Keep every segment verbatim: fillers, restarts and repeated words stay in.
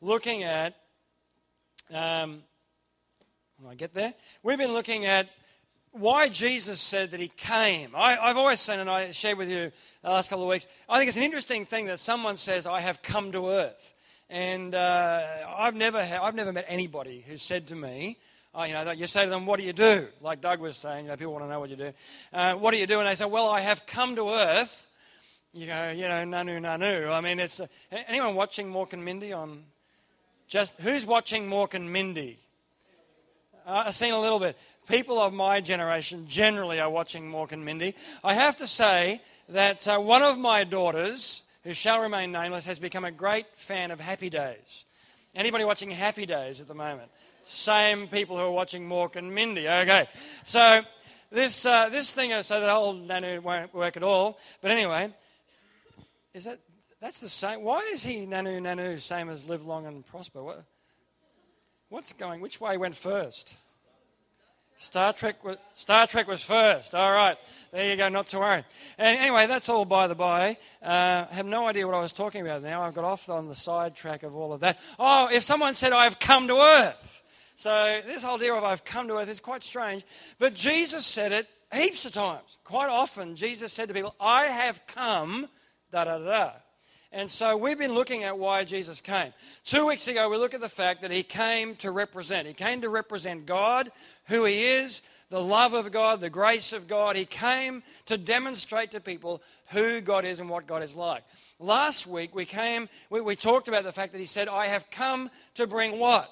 looking at, um, when I get there, we've been looking at why Jesus said that he came. I, I've always seen, and I shared with you the last couple of weeks, I think it's an interesting thing that someone says, I have come to earth. And uh, I've never ha- I've never met anybody who said to me, oh, you know, you say to them, what do you do? Like Doug was saying, you know, people want to know what you do. Uh, what do you do? And they say, well, I have come to earth. You go, you know, nanu, nanu. I mean, it's, uh, anyone watching Mork and Mindy on, just, who's watching Mork and Mindy? Uh, I've seen a little bit. People of my generation generally are watching Mork and Mindy. I have to say that uh, one of my daughters, who shall remain nameless, has become a great fan of Happy Days. Anybody watching Happy Days at the moment? Same people who are watching Mork and Mindy. Okay, so this uh, this thing, so the whole nanu won't work at all. But anyway, is that that's the same? Why is he nanu nanu same as live long and prosper? What, what's going? Which way went first? Star Trek was Star Trek was first. All right, there you go. Not to worry. And anyway, that's all by the by. Uh, I have no idea what I was talking about now. I've got off on the sidetrack of all of that. Oh, if someone said I've come to earth, so this whole deal of I've come to earth is quite strange. But Jesus said it heaps of times. Quite often, Jesus said to people, "I have come." Da da da. da. And so we've been looking at why Jesus came. Two weeks ago, we looked at the fact that he came to represent. He came to represent God, who he is, the love of God, the grace of God. He came to demonstrate to people who God is and what God is like. Last week, we came, we, we talked about the fact that he said, I have come to bring what?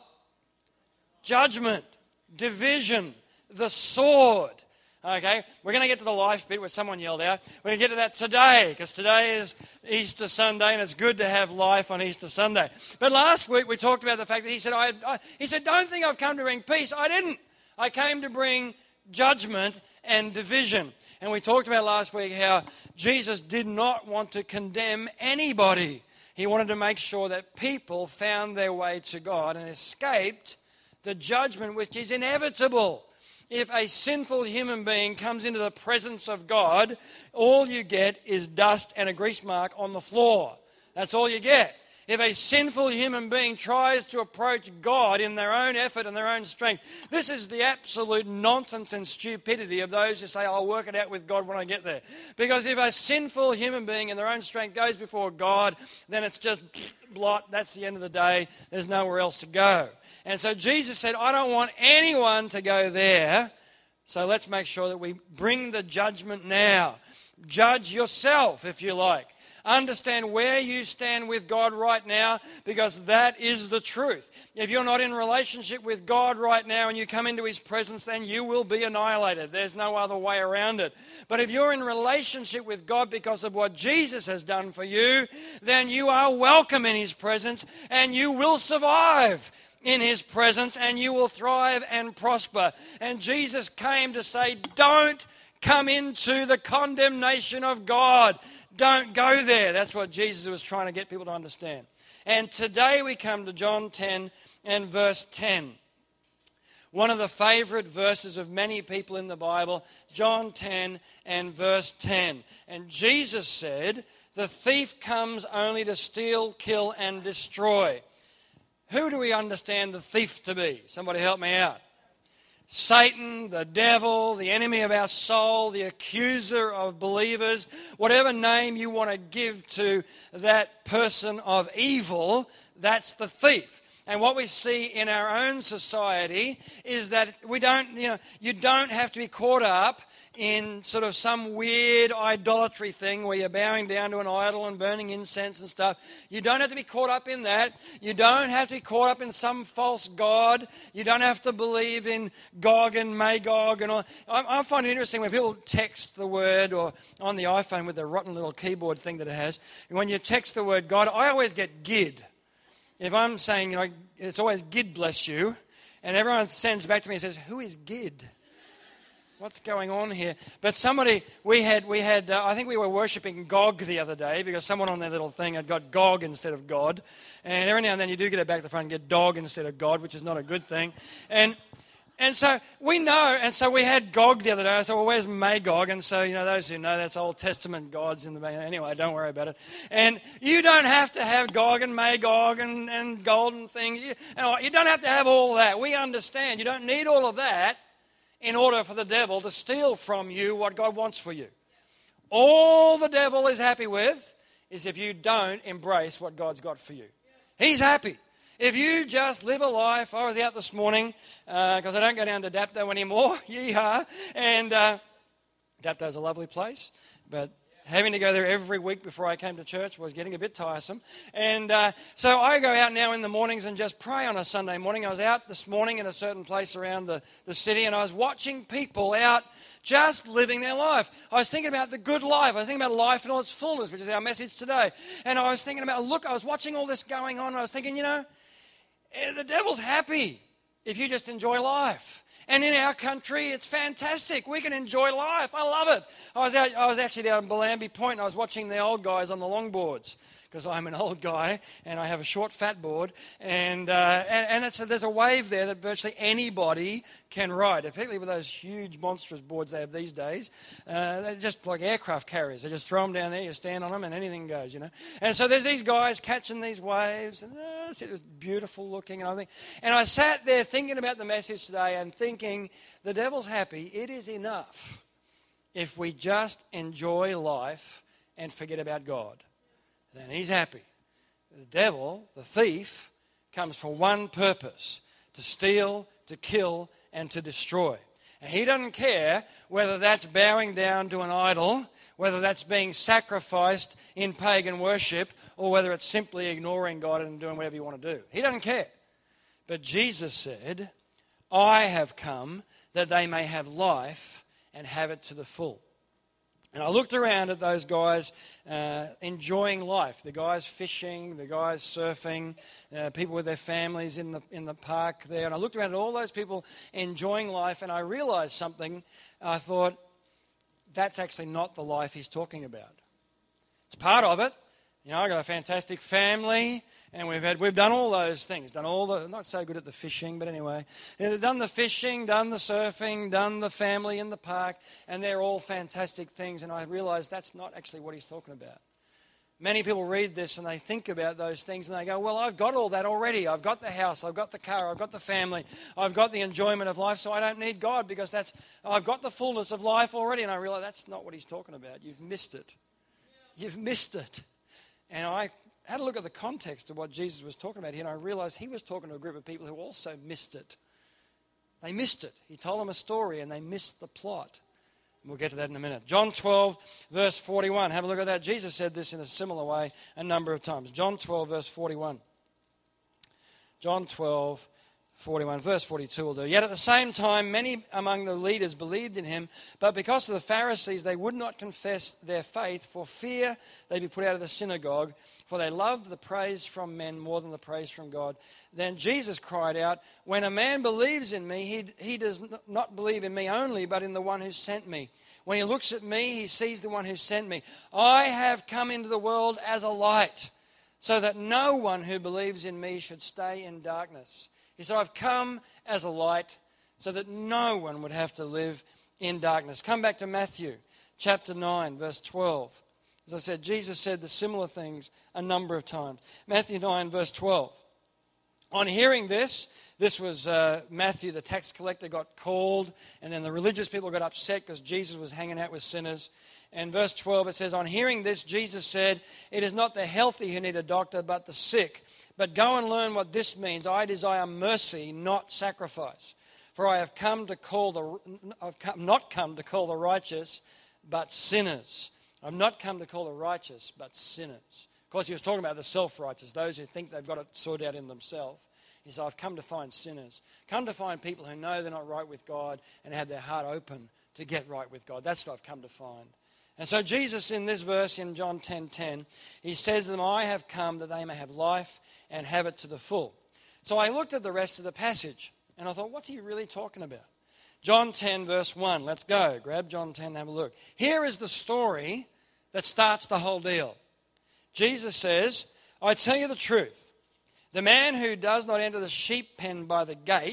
Judgment, division, the sword. Okay, we're going to get to the life bit where someone yelled out. We're going to get to that today, because today is Easter Sunday, and it's good to have life on Easter Sunday. But last week we talked about the fact that he said, I, I, he said, don't think I've come to bring peace. I didn't. I came to bring judgment and division. And we talked about last week how Jesus did not want to condemn anybody. He wanted to make sure that people found their way to God and escaped the judgment which is inevitable. If a sinful human being comes into the presence of God, all you get is dust and a grease mark on the floor. That's all you get. If a sinful human being tries to approach God in their own effort and their own strength, this is the absolute nonsense and stupidity of those who say, I'll work it out with God when I get there. Because if a sinful human being in their own strength goes before God, then it's just blot. That's the end of the day. There's nowhere else to go. And so Jesus said, I don't want anyone to go there, so let's make sure that we bring the judgment now. Judge yourself, if you like. Understand where you stand with God right now, because that is the truth. If you're not in relationship with God right now and you come into his presence, then you will be annihilated. There's no other way around it. But if you're in relationship with God because of what Jesus has done for you, then you are welcome in his presence and you will survive in his presence, and you will thrive and prosper. And Jesus came to say, don't come into the condemnation of God. Don't go there. That's what Jesus was trying to get people to understand. And today we come to John ten and verse ten. One of the favorite verses of many people in the Bible, John ten and verse ten. And Jesus said, the thief comes only to steal, kill, and destroy. Who do we understand the thief to be? Somebody help me out. Satan, the devil, the enemy of our soul, the accuser of believers, whatever name you want to give to that person of evil, that's the thief. And what we see in our own society is that we don't, you know, you don't have to be caught up in sort of some weird idolatry thing where you're bowing down to an idol and burning incense and stuff. You don't have to be caught up in that. You don't have to be caught up in some false god. You don't have to believe in Gog and Magog and all. I, I find it interesting when people text the word, or on the iPhone with the rotten little keyboard thing that it has, when you text the word God, I always get Gid. If I'm saying, you know, it's always Gid bless you, and everyone sends back to me and says, who is Gid? What's going on here? But somebody, we had, we had. Uh, I think we were worshipping Gog the other day because someone on their little thing had got Gog instead of God. And every now and then you do get it back to the front and get dog instead of God, which is not a good thing. And And so we know, and so we had Gog the other day. I said, well, where's Magog? And so, you know, those who know, that's Old Testament gods in the back. Anyway, don't worry about it. And you don't have to have Gog and Magog and, and golden things. You, you don't have to have all that. We understand. You don't need all of that in order for the devil to steal from you what God wants for you. All the devil is happy with is if you don't embrace what God's got for you. He's happy. If you just live a life, I was out this morning because uh, I don't go down to Dapto anymore, yeehaw, and uh, Dapto's a lovely place, but having to go there every week before I came to church was getting a bit tiresome. And uh, so I go out now in the mornings and just pray on a Sunday morning. I was out this morning in a certain place around the, the city, and I was watching people out just living their life. I was thinking about the good life. I was thinking about life in all its fullness, which is our message today. And I was thinking about, look, I was watching all this going on, and I was thinking, you know, the devil's happy if you just enjoy life. And in our country, it's fantastic. We can enjoy life. I love it. I was out, I was actually down in Bellambi Point, and I was watching the old guys on the longboards, because I'm an old guy and I have a short fat board, and uh, and, and it's a, there's a wave there that virtually anybody can ride, particularly with those huge monstrous boards they have these days. Uh, they're just like aircraft carriers. They just throw them down there, you stand on them, and anything goes, you know. And so there's these guys catching these waves, and uh, it was beautiful looking and everything. And I sat there thinking about the message today and thinking, the devil's happy. It is enough if we just enjoy life and forget about God. Then he's happy. The devil, the thief, comes for one purpose: to steal, to kill, and to destroy. And he doesn't care whether that's bowing down to an idol, whether that's being sacrificed in pagan worship, or whether it's simply ignoring God and doing whatever you want to do. He doesn't care. But Jesus said, I have come that they may have life and have it to the full. And I looked around at those guys uh, enjoying life, the guys fishing, the guys surfing, uh, people with their families in the in the park there. And I looked around at all those people enjoying life, and I realized something. I thought, that's actually not the life he's talking about. It's part of it. You know, I've got a fantastic family, and we've had we've done all those things, done all the, not so good at the fishing, but anyway, they've done the fishing, done the surfing, done the family in the park, and they're all fantastic things. And I realized that's not actually what he's talking about. Many people read this and they think about those things and they go, well, I've got all that already. I've got the house, I've got the car, I've got the family, I've got the enjoyment of life, so I don't need God because that's I've got the fullness of life already. And I realize that's not what he's talking about. You've missed it. You've missed it. And I had a look at the context of what Jesus was talking about here, and I realized he was talking to a group of people who also missed it. They missed it. He told them a story, and they missed the plot. And we'll get to that in a minute. John twelve, verse forty-one. Have a look at that. Jesus said this in a similar way a number of times. John twelve, verse forty-one. John twelve, forty-one, verse forty-two will do. Yet at the same time, many among the leaders believed in him, but because of the Pharisees, they would not confess their faith for fear they'd be put out of the synagogue, for they loved the praise from men more than the praise from God. Then Jesus cried out, when a man believes in me, he, he does not believe in me only, but in the one who sent me. When he looks at me, he sees the one who sent me. I have come into the world as a light, so that no one who believes in me should stay in darkness. He said, I've come as a light so that no one would have to live in darkness. Come back to Matthew chapter nine, verse twelve. As I said, Jesus said the similar things a number of times. Matthew nine, verse twelve. On hearing this, this was uh, Matthew, the tax collector, got called, and then the religious people got upset because Jesus was hanging out with sinners. And verse twelve, it says, on hearing this, Jesus said, it is not the healthy who need a doctor, but the sick. But go and learn what this means. I desire mercy, not sacrifice. For I have come to call the I've come, not come to call the righteous, but sinners. I've not come to call the righteous, but sinners. Of course, he was talking about the self-righteous, those who think they've got it sorted out in themselves. He said, I've come to find sinners. Come to find people who know they're not right with God and have their heart open to get right with God. That's what I've come to find. And so Jesus, in this verse in John ten ten, he says to them, I have come that they may have life and have it to the full. So I looked at the rest of the passage and I thought, what's he really talking about? John ten, verse one. Let's go. Grab John ten and have a look. Here is the story that starts the whole deal. Jesus says, I tell you the truth. The man who does not enter the sheep pen by the gate,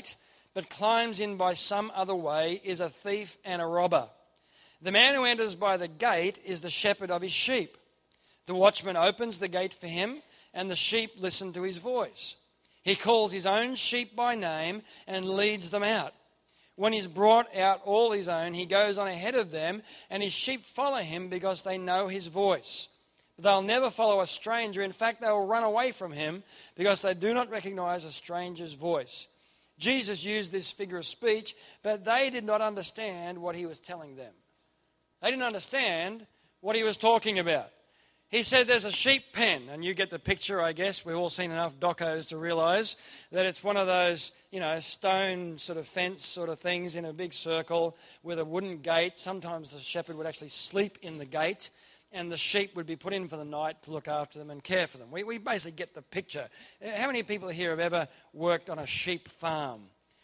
but climbs in by some other way is a thief and a robber. The man who enters by the gate is the shepherd of his sheep. The watchman opens the gate for him, and the sheep listen to his voice. He calls his own sheep by name and leads them out. When he's brought out all his own, he goes on ahead of them, and his sheep follow him because they know his voice. But they'll never follow a stranger. In fact, they will run away from him because they do not recognize a stranger's voice. Jesus used this figure of speech, but they did not understand what he was telling them. They didn't understand what he was talking about. He said there's a sheep pen, and you get the picture, I guess. We've all seen enough docos to realise that it's one of those, you know, stone sort of fence sort of things in a big circle with a wooden gate. Sometimes the shepherd would actually sleep in the gate, and the sheep would be put in for the night to look after them and care for them. We, we basically get the picture. How many people here have ever worked on a sheep farm?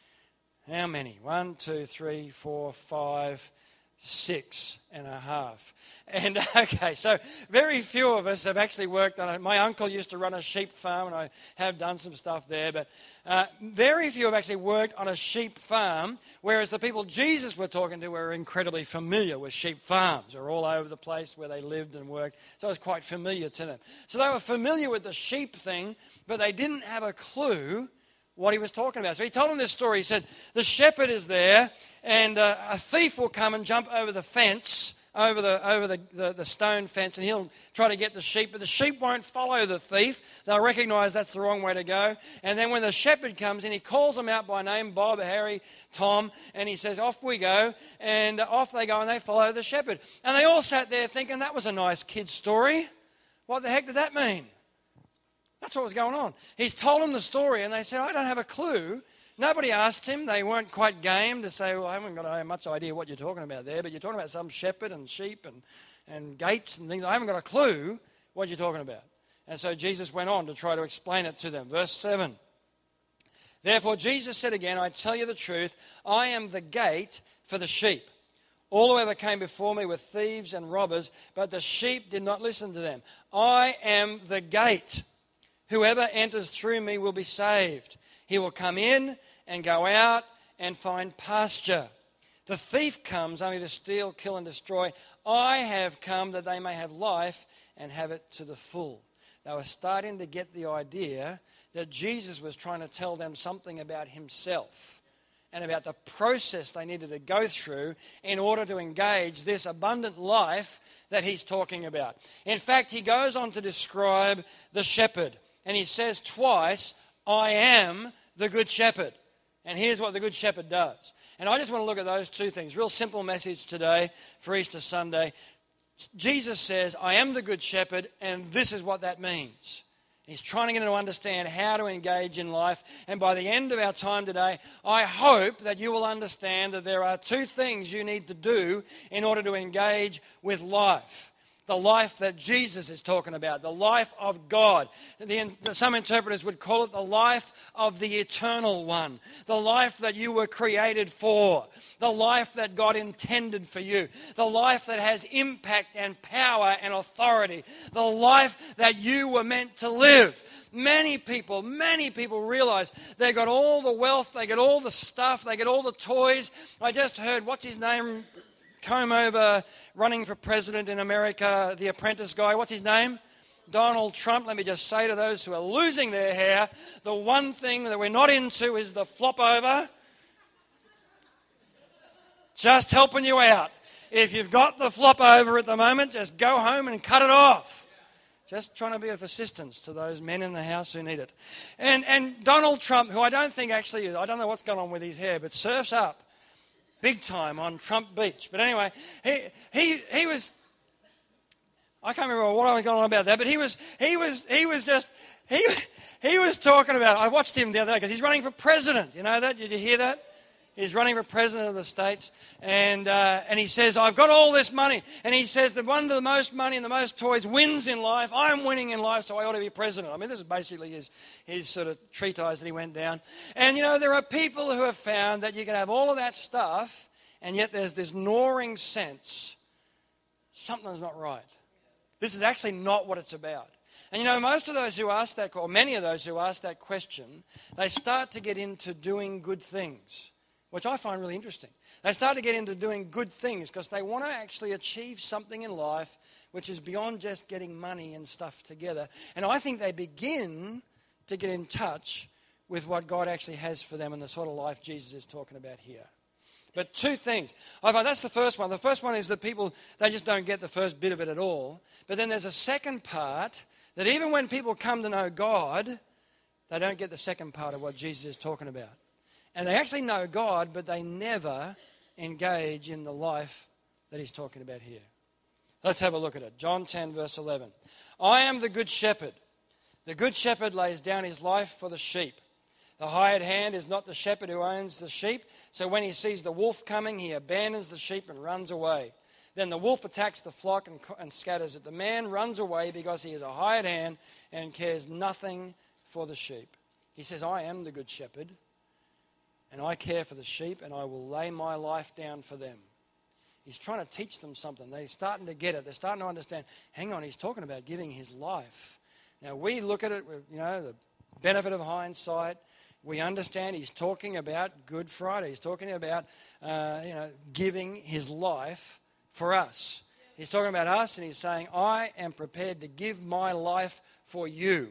How many? One, two, three, four, five... Six and a half. And okay, so very few of us have actually worked on it. My uncle used to run a sheep farm, and I have done some stuff there, but uh, very few have actually worked on a sheep farm, whereas the people Jesus were talking to were incredibly familiar with sheep farms. They were all over the place where they lived and worked, so it was quite familiar to them. So they were familiar with the sheep thing, but they didn't have a clue what he was talking about. So he told them this story. He said, the shepherd is there, and uh, a thief will come and jump over the fence, over the over the, the, the stone fence, and he'll try to get the sheep, but the sheep won't follow the thief. They'll recognize that's the wrong way to go. And then when the shepherd comes in, he calls them out by name, Bob, Harry, Tom, and he says, off we go, and off they go, and they follow the shepherd. And they all sat there thinking, that was a nice kid's story. What the heck did that mean? That's what was going on. He's told them the story, and they said, I don't have a clue. Nobody asked him. They weren't quite game to say, well, I haven't got much idea what you're talking about there, but you're talking about some shepherd and sheep and, and gates and things. I haven't got a clue what you're talking about. And so Jesus went on to try to explain it to them. Verse seven. Therefore Jesus said again, I tell you the truth, I am the gate for the sheep. All who ever came before me were thieves and robbers, but the sheep did not listen to them. I am the gate. Whoever enters through me will be saved. He will come in and go out and find pasture. The thief comes only to steal, kill, and destroy. I have come that they may have life and have it to the full. They were starting to get the idea that Jesus was trying to tell them something about himself and about the process they needed to go through in order to engage this abundant life that he's talking about. In fact, he goes on to describe the shepherd. And he says twice, I am the good shepherd. And here's what the good shepherd does. And I just want to look at those two things. Real simple message today for Easter Sunday. Jesus says, I am the good shepherd, and this is what that means. He's trying to get them to understand how to engage in life. And by the end of our time today, I hope that you will understand that there are two things you need to do in order to engage with life. The life that Jesus is talking about, the life of God. The, some interpreters would call it the life of the eternal one, the life that you were created for, the life that God intended for you, the life that has impact and power and authority, the life that you were meant to live. Many people, many people realize they got all the wealth, they got all the stuff, they got all the toys. I just heard, what's his name? Comb over running for president in America, the apprentice guy. What's his name? Donald Trump. Let me just say to those who are losing their hair, the one thing that we're not into is the flop over. Just helping you out. If you've got the flop over at the moment, just go home and cut it off. Just trying to be of assistance to those men in the house who need it. And, and Donald Trump, who I don't think actually, I don't know what's going on with his hair, but surfs up big time on Trump Beach. But anyway, he he he was, I can't remember what I was going on about that, but he was he was he was just he he was talking about, I watched him the other day because he's running for president. You know that? Did you hear that? He's running for president of the States, and uh, and he says, I've got all this money. And he says the one with the most money and the most toys wins in life. I'm winning in life, so I ought to be president. I mean, this is basically his, his sort of treatise that he went down. And, you know, there are people who have found that you can have all of that stuff, and yet there's this gnawing sense something's not right. This is actually not what it's about. And you know, most of those who ask that, or many of those who ask that question, they start to get into doing good things, which I find really interesting. They start to get into doing good things because they want to actually achieve something in life which is beyond just getting money and stuff together. And I think they begin to get in touch with what God actually has for them and the sort of life Jesus is talking about here. But two things. I find that's the first one. The first one is that people, they just don't get the first bit of it at all. But then there's a second part that even when people come to know God, they don't get the second part of what Jesus is talking about. And they actually know God, but they never engage in the life that he's talking about here. Let's have a look at it. John ten, verse eleven. I am the good shepherd. The good shepherd lays down his life for the sheep. The hired hand is not the shepherd who owns the sheep, so when he sees the wolf coming, he abandons the sheep and runs away. Then the wolf attacks the flock and, and scatters it. The man runs away because he is a hired hand and cares nothing for the sheep. He says, I am the good shepherd, and I care for the sheep, and I will lay my life down for them. He's trying to teach them something. They're starting to get it. They're starting to understand, hang on, he's talking about giving his life. Now, we look at it, you know, the benefit of hindsight. We understand he's talking about Good Friday. He's talking about, uh, you know, giving his life for us. He's talking about us, and he's saying, I am prepared to give my life for you.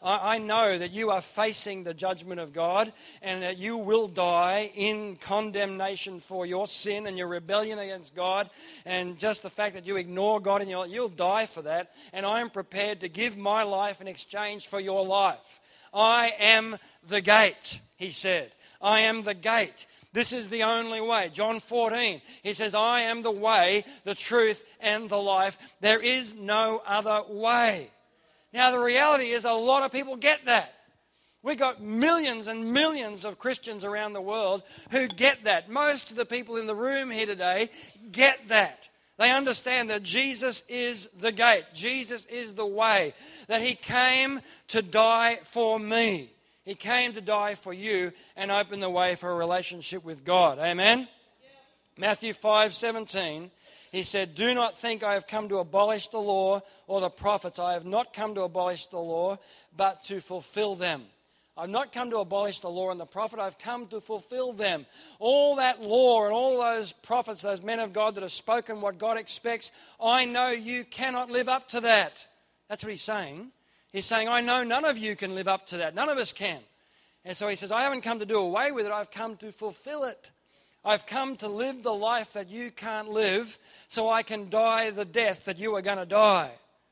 I know that you are facing the judgment of God and that you will die in condemnation for your sin and your rebellion against God and just the fact that you ignore God and you'll die for that. And I am prepared to give my life in exchange for your life. I am the gate, he said. I am the gate. This is the only way. John fourteen, he says, I am the way, the truth, and the life. There is no other way. Now, the reality is a lot of people get that. We've got millions and millions of Christians around the world who get that. Most of the people in the room here today get that. They understand that Jesus is the gate. Jesus is the way. That he came to die for me. He came to die for you and open the way for a relationship with God. Amen? Yeah. Matthew five seventeen. He said, do not think I have come to abolish the law or the prophets. I have not come to abolish the law, but to fulfill them. I've not come to abolish the law and the prophet. I've come to fulfill them. All that law and all those prophets, those men of God that have spoken what God expects, I know you cannot live up to that. That's what he's saying. He's saying, I know none of you can live up to that. None of us can. And so he says, I haven't come to do away with it. I've come to fulfill it. I've come to live the life that you can't live so I can die the death that you are going to die.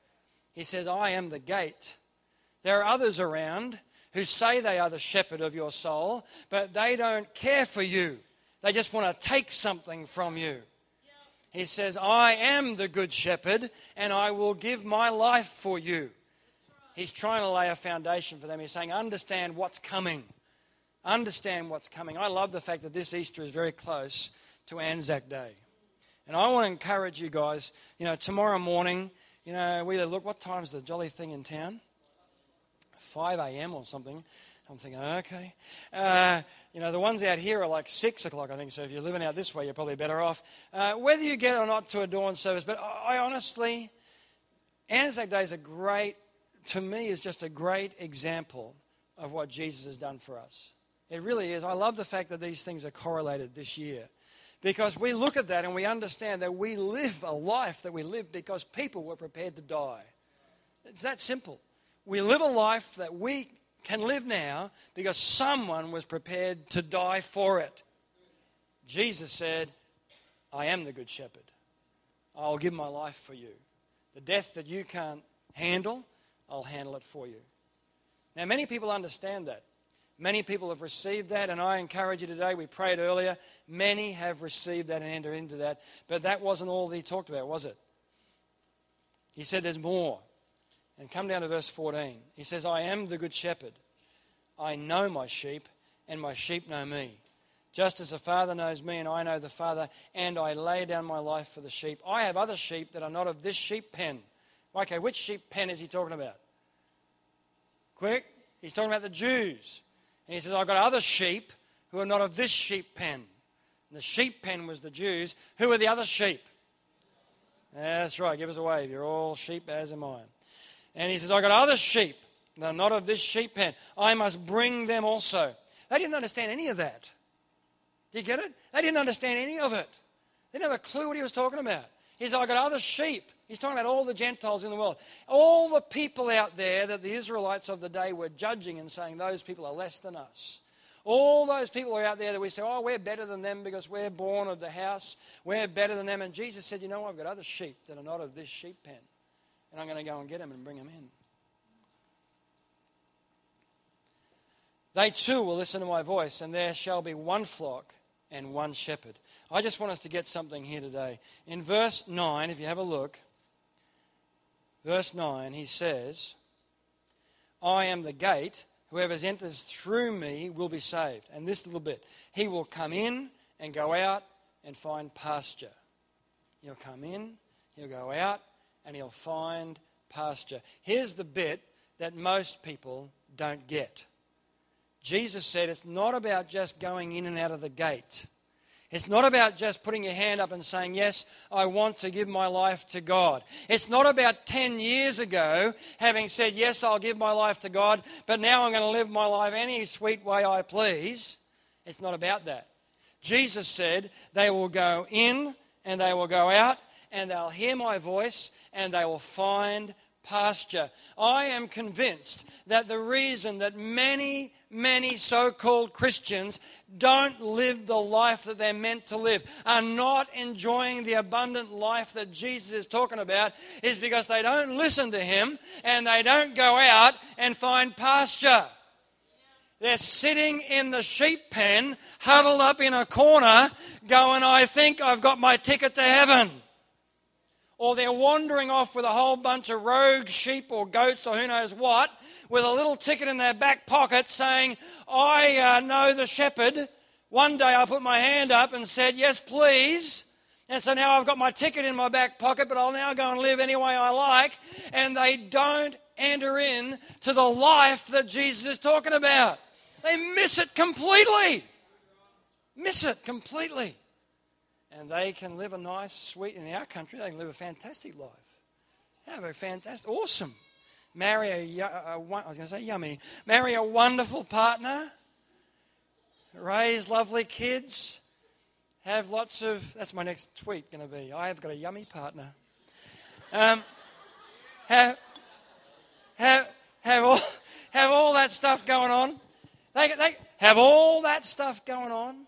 He says, I am the gate. There are others around who say they are the shepherd of your soul, but they don't care for you. They just want to take something from you. He says, I am the good shepherd and I will give my life for you. He's trying to lay a foundation for them. He's saying, understand what's coming. Understand what's coming. I love the fact that this Easter is very close to Anzac Day. And I want to encourage you guys, you know, tomorrow morning, you know, we look, what time's the jolly thing in town? five a.m. or something. I'm thinking, okay. Uh, you know, the ones out here are like six o'clock, I think, so if you're living out this way, you're probably better off. Uh, whether you get or not to a dawn service, but I, I honestly, Anzac Day is a great, to me, is just a great example of what Jesus has done for us. It really is. I love the fact that these things are correlated this year because we look at that and we understand that we live a life that we live because people were prepared to die. It's that simple. We live a life that we can live now because someone was prepared to die for it. Jesus said, I am the good shepherd. I'll give my life for you. The death that you can't handle, I'll handle it for you. Now, many people understand that. Many people have received that, and I encourage you today, we prayed earlier, many have received that and entered into that, but that wasn't all that he talked about, was it? He said there's more. And come down to verse fourteen. He says, I am the good shepherd. I know my sheep, and my sheep know me. Just as the Father knows me, and I know the Father, and I lay down my life for the sheep. I have other sheep that are not of this sheep pen. Okay, which sheep pen is he talking about? Quick. He's talking about the Jews. And he says, I've got other sheep who are not of this sheep pen. And the sheep pen was the Jews. Who are the other sheep? That's right. Give us a wave. You're all sheep, as am I. And he says, I've got other sheep that are not of this sheep pen. I must bring them also. They didn't understand any of that. Do you get it? They didn't understand any of it. They didn't have a clue what he was talking about. He said, I've got other sheep. He's talking about all the Gentiles in the world. All the people out there that the Israelites of the day were judging and saying, those people are less than us. All those people are out there that we say, oh, we're better than them because we're born of the house. We're better than them. And Jesus said, you know what? I've got other sheep that are not of this sheep pen. And I'm going to go and get them and bring them in. They too will listen to my voice, and there shall be one flock and one shepherd. I just want us to get something here today. In verse nine, if you have a look, verse nine, he says, I am the gate. Whoever enters through me will be saved. And this little bit, he will come in and go out and find pasture. He'll come in, he'll go out, and he'll find pasture. Here's the bit that most people don't get. Jesus said it's not about just going in and out of the gate. It's not about just putting your hand up and saying, yes, I want to give my life to God. It's not about ten years ago having said, yes, I'll give my life to God, but now I'm going to live my life any sweet way I please. It's not about that. Jesus said they will go in and they will go out and they'll hear my voice and they will find pasture. I am convinced that the reason that many Many so-called Christians don't live the life that they're meant to live, are not enjoying the abundant life that Jesus is talking about, is because they don't listen to him and they don't go out and find pasture. They're sitting in the sheep pen, huddled up in a corner, going, I think I've got my ticket to heaven. Or they're wandering off with a whole bunch of rogue sheep or goats or who knows what, with a little ticket in their back pocket saying, I uh, know the shepherd. One day I put my hand up and said, yes, please. And so now I've got my ticket in my back pocket, but I'll now go and live any way I like. And they don't enter in to the life that Jesus is talking about. They miss it completely. Miss it completely. And they can live a nice, sweet, in our country, they can live a fantastic life. Have a fantastic, awesome. Marry a, a, a, I was going to say yummy. Marry a wonderful partner. Raise lovely kids. Have lots of, that's my next tweet going to be. I have got a yummy partner. Um, have, have, have, all, have all that stuff going on. They, they have all that stuff going on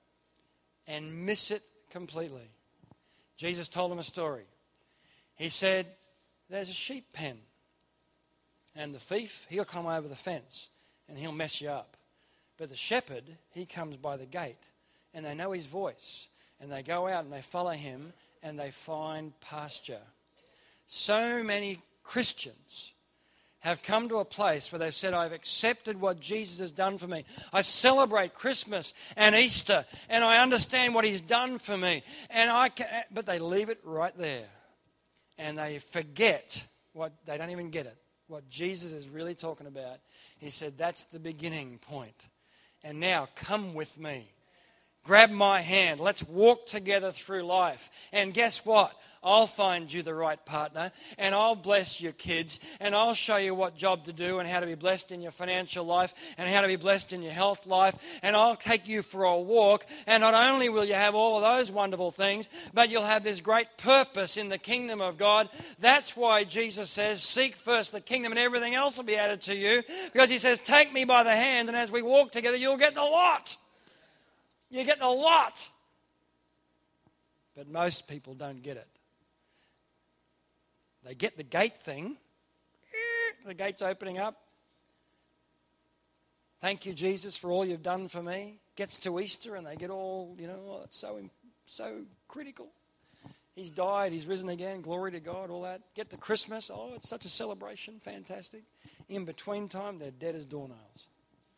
and miss it completely. Jesus told them a story. He said, there's a sheep pen. And the thief, he'll come over the fence and he'll mess you up. But the shepherd, he comes by the gate and they know his voice. And they go out and they follow him and they find pasture. So many Christians have come to a place where they've said, I've accepted what Jesus has done for me. I celebrate Christmas and Easter, and I understand what he's done for me. And I can, but they leave it right there. And they forget what, they don't even get it, what Jesus is really talking about. He said, that's the beginning point. And now come with me. Grab my hand. Let's walk together through life. And guess what? I'll find you the right partner, and I'll bless your kids, and I'll show you what job to do and how to be blessed in your financial life and how to be blessed in your health life, and I'll take you for a walk, and not only will you have all of those wonderful things, but you'll have this great purpose in the kingdom of God. That's why Jesus says, seek first the kingdom and everything else will be added to you, because he says, take me by the hand, and as we walk together, you'll get the lot. You get the lot. But most people don't get it. They get the gate thing. The gate's opening up. Thank you, Jesus, for all you've done for me. Gets to Easter and they get all, you know, oh, it's so, so critical. He's died, he's risen again, glory to God, all that. Get to Christmas, oh, it's such a celebration, fantastic. In between time, they're dead as doornails.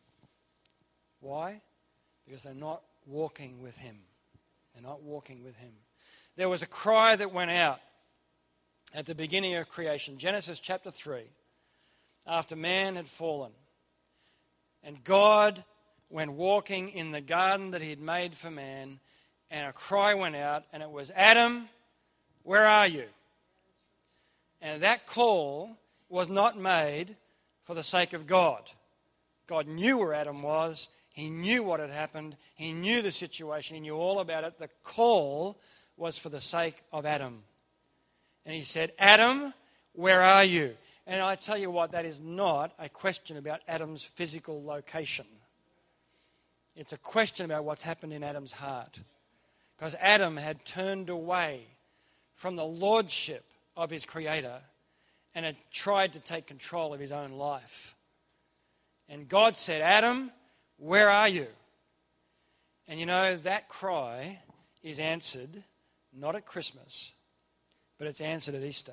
Why? Because they're not walking with him. They're not walking with him. There was a cry that went out at the beginning of creation, Genesis chapter three, after man had fallen. And God went walking in the garden that he had made for man, and a cry went out, and it was, Adam, where are you? And that call was not made for the sake of God. God knew where Adam was. He knew what had happened. He knew the situation. He knew all about it. The call was for the sake of Adam. And he said, Adam, where are you? And I tell you what, that is not a question about Adam's physical location. It's a question about what's happened in Adam's heart. Because Adam had turned away from the lordship of his Creator and had tried to take control of his own life. And God said, Adam, where are you? And you know, that cry is answered not at Christmas, but it's answered at Easter.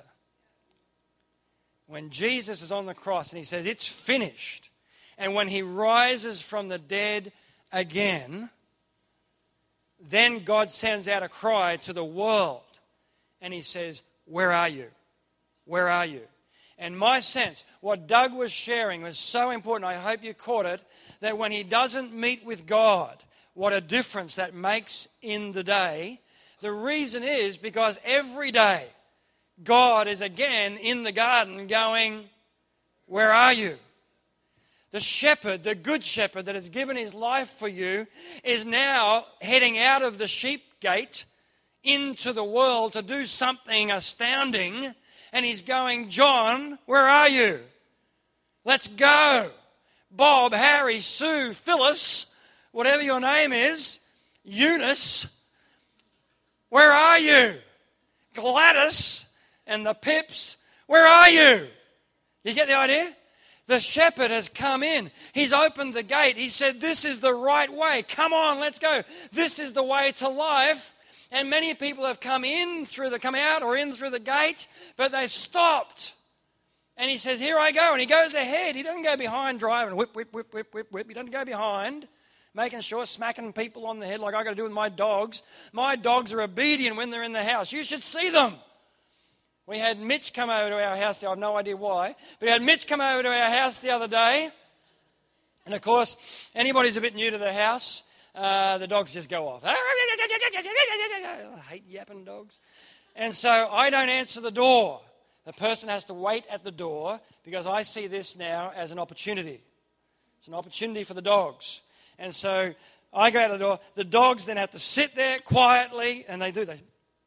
When Jesus is on the cross and he says, it's finished, and when he rises from the dead again, then God sends out a cry to the world and he says, where are you? Where are you? And my sense, what Doug was sharing was so important, I hope you caught it, that when he doesn't meet with God, what a difference that makes in the day. The reason is because every day God is again in the garden going, where are you? The shepherd, the good shepherd that has given his life for you is now heading out of the sheep gate into the world to do something astounding. And he's going, John, where are you? Let's go. Bob, Harry, Sue, Phyllis, whatever your name is, Eunice, where are you? Gladys and the Pips, where are you? You get the idea? The shepherd has come in. He's opened the gate. He said, this is the right way. Come on, let's go. This is the way to life. And many people have come in through the, come out or in through the gate, but they've stopped. And he says, here I go. And he goes ahead. He doesn't go behind driving, whip, whip, whip, whip, whip, whip. He doesn't go behind, making sure, smacking people on the head like I got to do with my dogs. My dogs are obedient when they're in the house. You should see them. We had Mitch come over to our house. I have no idea why. But we had Mitch come over to our house the other day. And of course, anybody who's a bit new to the house, uh, the dogs just go off. I hate yapping dogs. And so I don't answer the door. The person has to wait at the door because I see this now as an opportunity. It's an opportunity for the dogs. And so I go out the door. The dogs then have to sit there quietly, and they do. They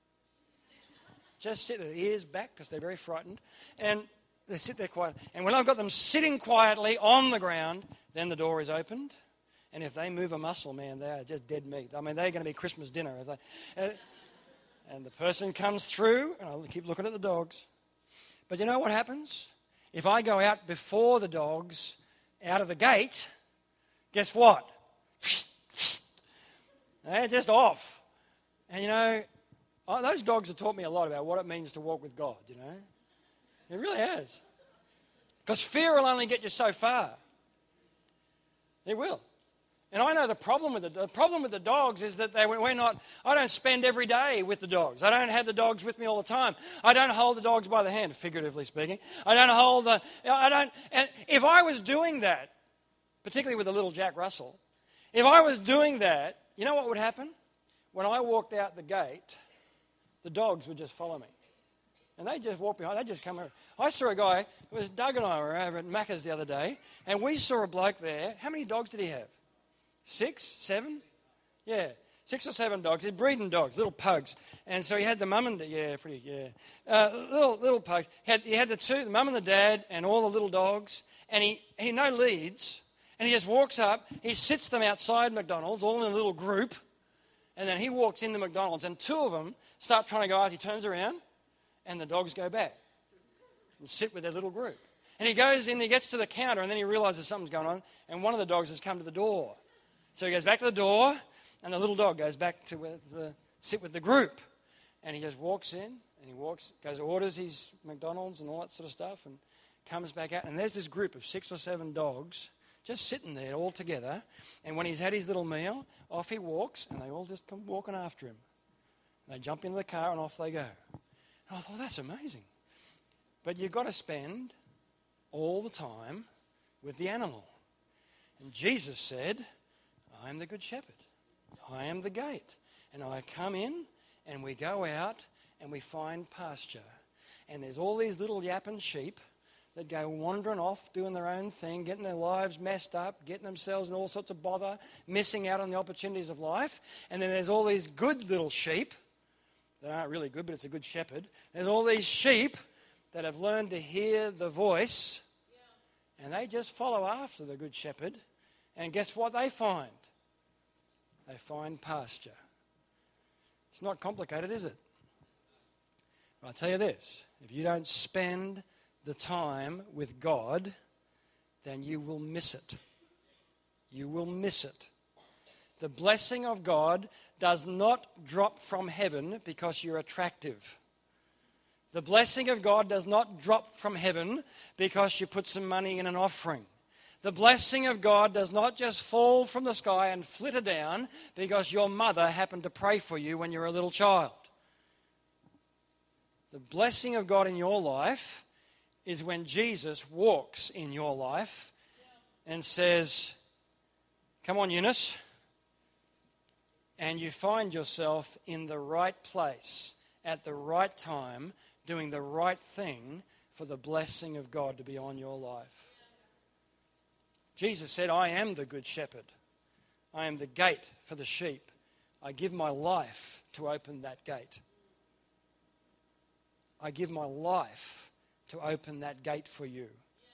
just sit with their ears back because they're very frightened. And they sit there quietly. And when I've got them sitting quietly on the ground, then the door is opened. And if they move a muscle, man, they are just dead meat. I mean, they're going to be Christmas dinner. If they, uh, and the person comes through, and I'll keep looking at the dogs. But you know what happens? If I go out before the dogs, out of the gate, guess what? They're just off. And you know, oh, those dogs have taught me a lot about what it means to walk with God, you know. It really has. Because fear will only get you so far. It will. And I know the problem with the, the problem with the dogs is that they, we're not, I don't spend every day with the dogs. I don't have the dogs with me all the time. I don't hold the dogs by the hand, figuratively speaking. I don't hold the, I don't, and if I was doing that, particularly with the little Jack Russell, if I was doing that, you know what would happen? When I walked out the gate, the dogs would just follow me. And they just walk behind, they just come over. I saw a guy, it was Doug and I were over at Macca's the other day, and we saw a bloke there. How many dogs did he have? Six? Seven? Yeah. Six or seven dogs. They're breeding dogs, little pugs. And so he had the mum and, yeah, pretty, yeah. Uh, little little pugs. He had, he had the two, the mum and the dad, and all the little dogs. And he, he no leads. And he just walks up. He sits them outside McDonald's, all in a little group. And then he walks into McDonald's. And two of them start trying to go out. He turns around, and the dogs go back and sit with their little group. And he goes in, he gets to the counter, and then he realizes something's going on. And one of the dogs has come to the door. So he goes back to the door, and the little dog goes back to where the, sit with the group. And he just walks in, and he walks, goes, orders his McDonald's and all that sort of stuff, and comes back out. And there's this group of six or seven dogs just sitting there all together. And when he's had his little meal, off he walks, and they all just come walking after him. And they jump into the car, and off they go. And I thought, that's amazing. But you've got to spend all the time with the animal. And Jesus said, I am the good shepherd. I am the gate. And I come in and we go out and we find pasture. And there's all these little yapping sheep that go wandering off, doing their own thing, getting their lives messed up, getting themselves in all sorts of bother, missing out on the opportunities of life. And then there's all these good little sheep that aren't really good, but it's a good shepherd. There's all these sheep that have learned to hear the voice, and they just follow after the good shepherd. And guess what they find? They find pasture. It's not complicated, is it? But I'll tell you this, if you don't spend the time with God, then you will miss it. You will miss it. The blessing of God does not drop from heaven because you're attractive. The blessing of God does not drop from heaven because you put some money in an offering. The blessing of God does not just fall from the sky and flitter down because your mother happened to pray for you when you were a little child. The blessing of God in your life is when Jesus walks in your life and says, "Come on, Eunice," and you find yourself in the right place at the right time, doing the right thing for the blessing of God to be on your life. Jesus said, "I am the good shepherd. I am the gate for the sheep. I give my life to open that gate. I give my life to open that gate for you.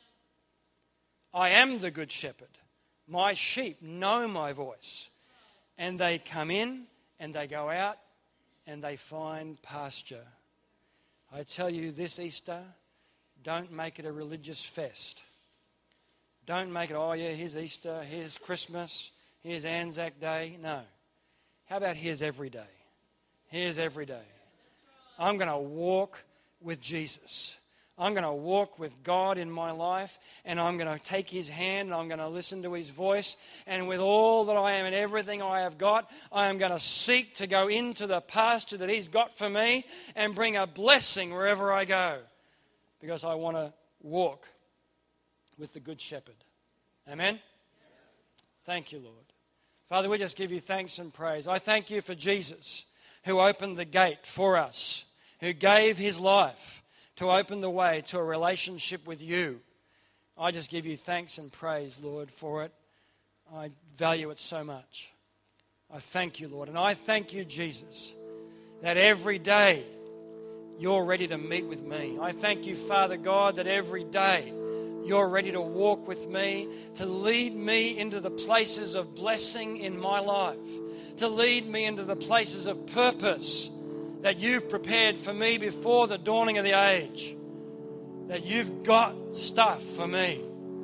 I am the good shepherd. My sheep know my voice. And they come in and they go out and they find pasture." I tell you this Easter, don't make it a religious fest. Don't make it, oh yeah, here's Easter, here's Christmas, here's Anzac Day. No. How about here's every day? Here's every day. I'm going to walk with Jesus. I'm going to walk with God in my life, and I'm going to take his hand, and I'm going to listen to his voice, and with all that I am and everything I have got, I am going to seek to go into the pasture that he's got for me and bring a blessing wherever I go, because I want to walk with the good shepherd. Amen? Thank you, Lord. Father, we just give you thanks and praise. I thank you for Jesus, who opened the gate for us, who gave his life to open the way to a relationship with you. I just give you thanks and praise, Lord, for it. I value it so much. I thank you, Lord. And I thank you, Jesus, that every day you're ready to meet with me. I thank you, Father God, that every day you're ready to walk with me, to lead me into the places of blessing in my life, to lead me into the places of purpose that you've prepared for me before the dawning of the age, that you've got stuff for me.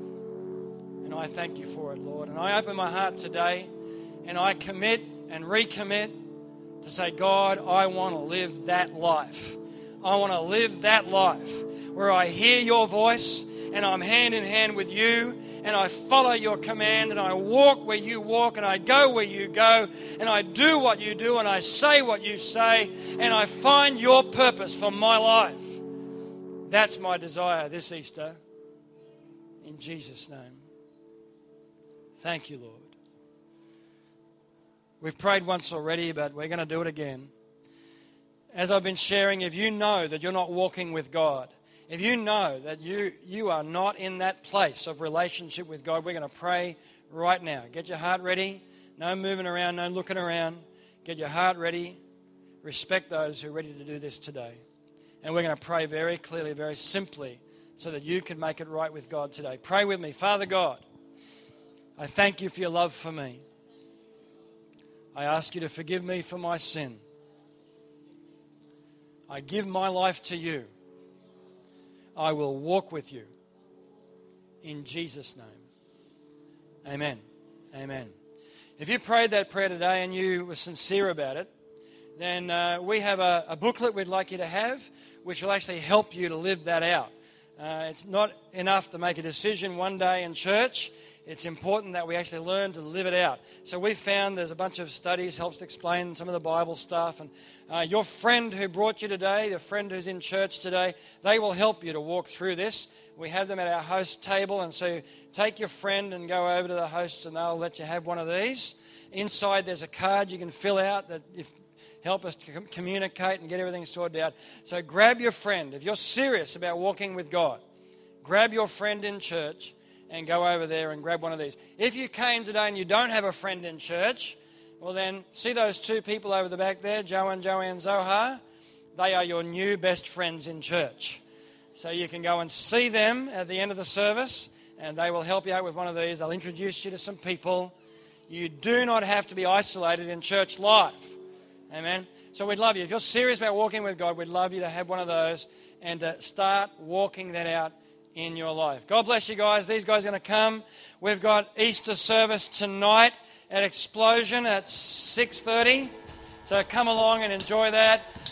And I thank you for it, Lord. And I open my heart today and I commit and recommit to say, God, I want to live that life. I want to live that life where I hear your voice and I'm hand in hand with you, and I follow your command, and I walk where you walk, and I go where you go, and I do what you do, and I say what you say, and I find your purpose for my life. That's my desire this Easter. In Jesus' name. Thank you, Lord. We've prayed once already, but we're going to do it again. As I've been sharing, if you know that you're not walking with God, if you know that you, you are not in that place of relationship with God, we're going to pray right now. Get your heart ready. No moving around, no looking around. Get your heart ready. Respect those who are ready to do this today. And we're going to pray very clearly, very simply, so that you can make it right with God today. Pray with me. Father God, I thank you for your love for me. I ask you to forgive me for my sin. I give my life to you. I will walk with you. In Jesus' name. Amen. Amen. If you prayed that prayer today and you were sincere about it, then uh, we have a, a booklet we'd like you to have, which will actually help you to live that out. Uh, it's not enough to make a decision one day in church. It's important that we actually learn to live it out. So we've found there's a bunch of studies, helps to explain some of the Bible stuff. And uh, your friend who brought you today, the friend who's in church today, they will help you to walk through this. We have them at our host table. And so take your friend and go over to the hosts and they'll let you have one of these. Inside there's a card you can fill out that if help us to communicate and get everything sorted out. So grab your friend. If you're serious about walking with God, grab your friend in church and go over there and grab one of these. If you came today and you don't have a friend in church, well then, see those two people over the back there, Joe and Joanne Zohar? They are your new best friends in church. So you can go and see them at the end of the service, and they will help you out with one of these. They'll introduce you to some people. You do not have to be isolated in church life. Amen. So we'd love you. If you're serious about walking with God, we'd love you to have one of those and to start walking that out in your life. God bless you guys. These guys are going to come. We've got Easter service tonight at Explosion at six thirty. So come along and enjoy that.